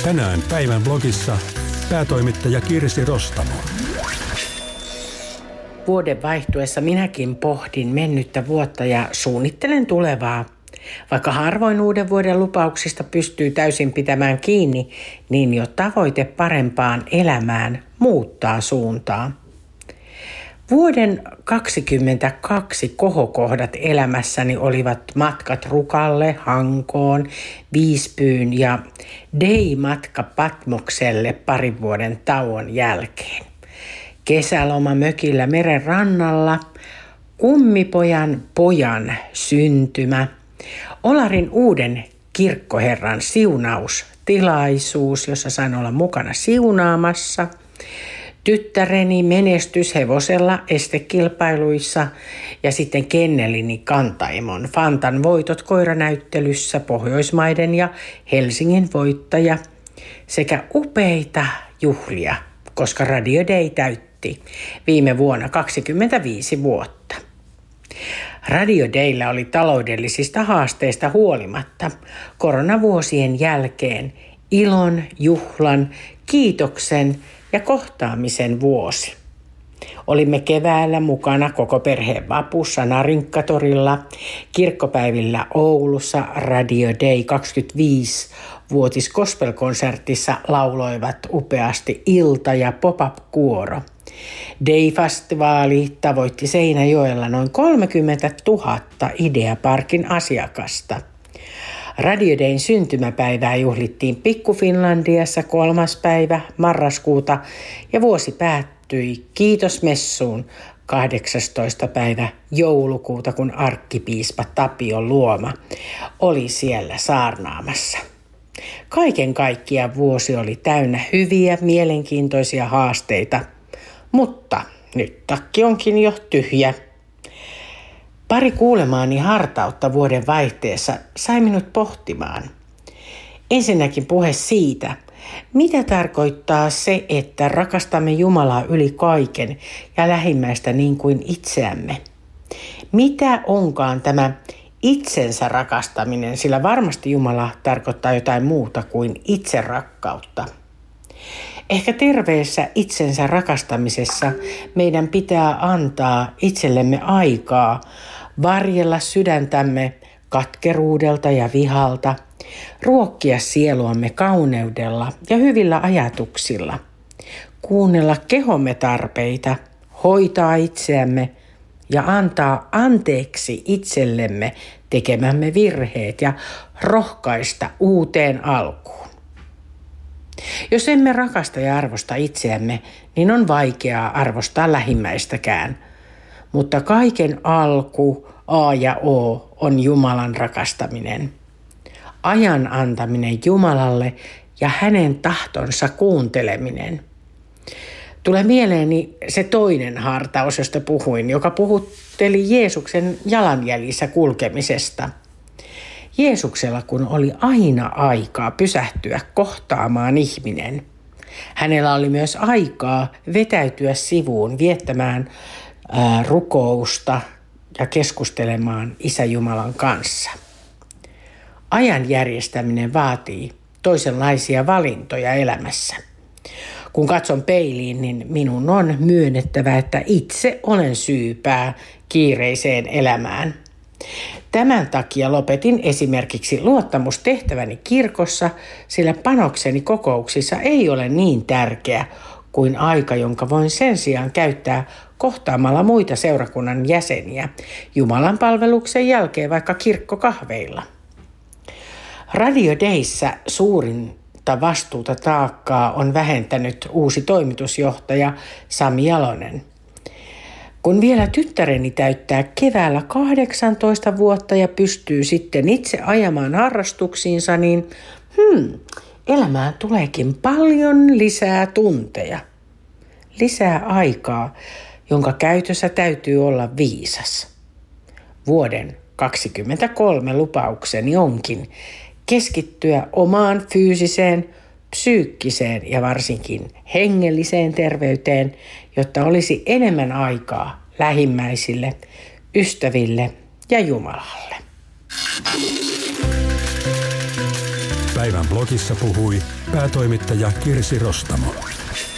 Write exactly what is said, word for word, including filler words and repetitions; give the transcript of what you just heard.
Tänään päivän blogissa päätoimittaja Kirsi Rostamo. Vuoden vaihtuessa minäkin pohdin mennyttä vuotta ja suunnittelen tulevaa. Vaikka harvoin uuden vuoden lupauksista pystyy täysin pitämään kiinni, niin jo tavoite parempaan elämään muuttaa suuntaa. Vuoden kaksikymmentäkaksi kohokohdat elämässäni olivat matkat Rukalle, Hankoon, Visbyyn ja day-matka Patmokselle parin vuoden tauon jälkeen. Kesäloma mökillä meren rannalla, kummipojan pojan syntymä, Olarin uuden kirkkoherran siunaustilaisuus, jossa sain olla mukana siunaamassa, tyttäreni menestys hevosella estekilpailuissa ja sitten kennelini Kantaimon Fantan voitot koiranäyttelyssä, Pohjoismaiden ja Helsingin voittaja sekä upeita juhlia, koska Radio Day täytti viime vuonna kaksikymmentäviisi vuotta. Radio Daylla oli taloudellisista haasteista huolimatta koronavuosien jälkeen ilon, juhlan, kiitoksen ja kohtaamisen vuosi. Olimme keväällä mukana koko perheen vapussa Narinkkatorilla, kirkkopäivillä Oulussa Radio Day kaksikymmentäviisi-vuotis gospel-konsertissa lauloivat upeasti ilta- ja pop-up-kuoro. Day-festivaali tavoitti Seinäjoella noin kolmekymmentätuhatta Ideaparkin asiakasta. Radio Dayn syntymäpäivää juhlittiin Pikku-Finlandiassa kolmas päivä marraskuuta ja vuosi päättyi kiitosmessuun kahdeksastoista päivä joulukuuta, kun arkkipiispa Tapio Luoma oli siellä saarnaamassa. Kaiken kaikkiaan vuosi oli täynnä hyviä, mielenkiintoisia haasteita, mutta nyt takki onkin jo tyhjä. Pari kuulemaani hartautta vuoden vaihteessa sai minut pohtimaan. Ensinnäkin puhe siitä, mitä tarkoittaa se, että rakastamme Jumalaa yli kaiken ja lähimmäistä niin kuin itseämme. Mitä onkaan tämä itsensä rakastaminen, sillä varmasti Jumala tarkoittaa jotain muuta kuin itserakkautta. Ehkä terveessä itsensä rakastamisessa meidän pitää antaa itsellemme aikaa, varjella sydäntämme katkeruudelta ja vihalta, ruokkia sieluamme kauneudella ja hyvillä ajatuksilla, kuunnella kehomme tarpeita, hoitaa itseämme ja antaa anteeksi itsellemme tekemämme virheet ja rohkaista uuteen alkuun. Jos emme rakasta ja arvosta itseämme, niin on vaikeaa arvostaa lähimmäistäkään. Mutta kaiken alku, A ja O, on Jumalan rakastaminen. Ajan antaminen Jumalalle ja hänen tahtonsa kuunteleminen. Tulee mieleeni se toinen hartaus, josta puhuin, joka puhutteli Jeesuksen jalanjäljissä kulkemisesta. Jeesuksella kun oli aina aikaa pysähtyä kohtaamaan ihminen. Hänellä oli myös aikaa vetäytyä sivuun viettämään ää, rukousta ja keskustelemaan Isä Jumalan kanssa. Ajan järjestäminen vaatii toisenlaisia valintoja elämässä. Kun katson peiliin, niin minun on myönnettävä, että itse olen syypää kiireiseen elämään. Tämän takia lopetin esimerkiksi luottamustehtäväni kirkossa, sillä panokseni kokouksissa ei ole niin tärkeä kuin aika, jonka voin sen sijaan käyttää kohtaamalla muita seurakunnan jäseniä Jumalan palveluksen jälkeen vaikka kirkkokahveilla. Radio Dayssä suurinta vastuuta taakkaa on vähentänyt uusi toimitusjohtaja Sami Jalonen. Kun vielä tyttäreni täyttää keväällä kahdeksantoista vuotta ja pystyy sitten itse ajamaan harrastuksiinsa, niin hmm, elämään tuleekin paljon lisää tunteja. Lisää aikaa, jonka käytössä täytyy olla viisas. Vuoden kaksikymmentäkolme lupaukseni onkin keskittyä omaan fyysiseen, psyykkiseen ja varsinkin hengelliseen terveyteen, jotta olisi enemmän aikaa lähimmäisille, ystäville ja Jumalalle. Päivän blogissa puhui päätoimittaja Kirsi Rostamo.